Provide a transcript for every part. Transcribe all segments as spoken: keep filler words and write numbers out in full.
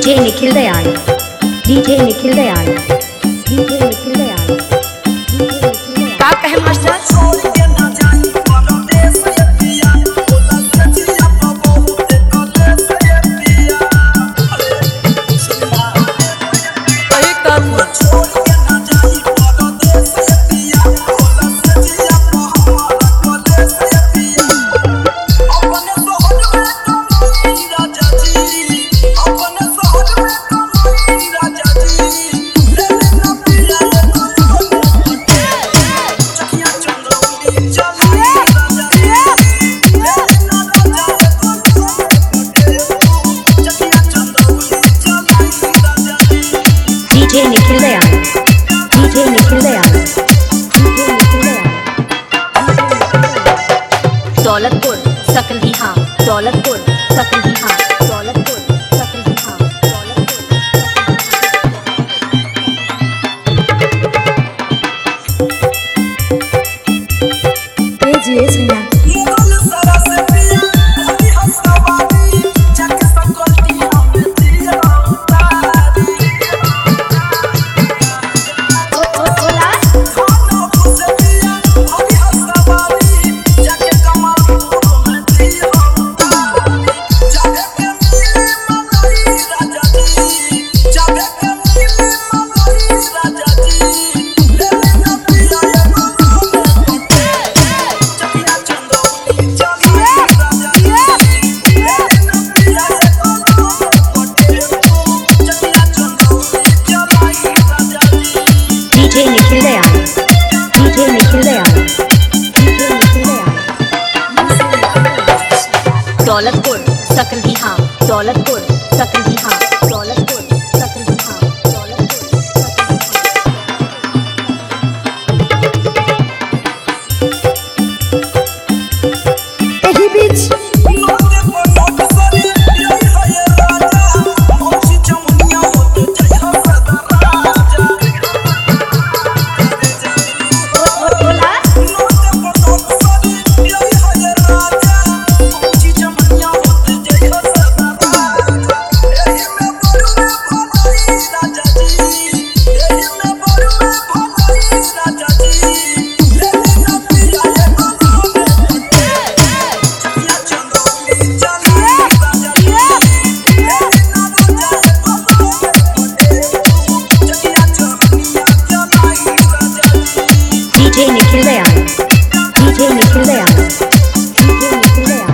DJ Nikhil Dayal DJ Nikhil Dayal DJ Nikhil Dayal का कहे master DJ Nikhil Dayal DJ Nikhil Dayal DJ Nikhil Dayal Daulatpur Sakaldiha Daulatpur Sakaldiha Daulatpur Sakaldiha Daulatpur भेजिए सैया DJ Nikhil Dayal DJ Nikhil Dayal DJ Nikhil Dayal Daulatpur Sakaldiha Daulatpur Sakaldiha Daulatpur Sakaldiha Daulatpur एही बीच DJ Nikhil Dayal DJ Nikhil Dayal DJ Nikhil Dayal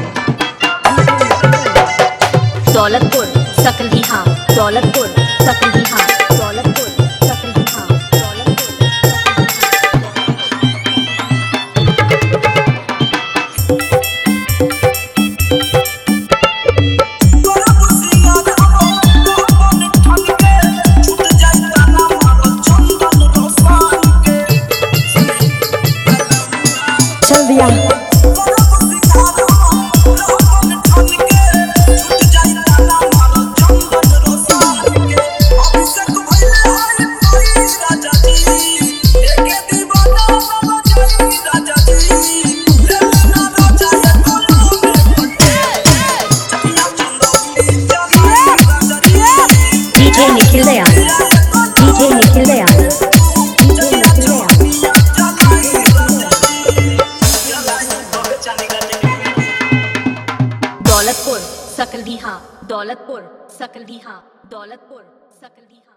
Daulatpur Sakaldiha Daulatpur Sakaldiha Daulatpur Sakaldiha Daulatpur चल दिया डीजे निखिल दयाल डीजे निखिल दयाल दौलतपुर सकलडीहा दौलतपुर सकलडीहा दौलतपुर सकलडीहा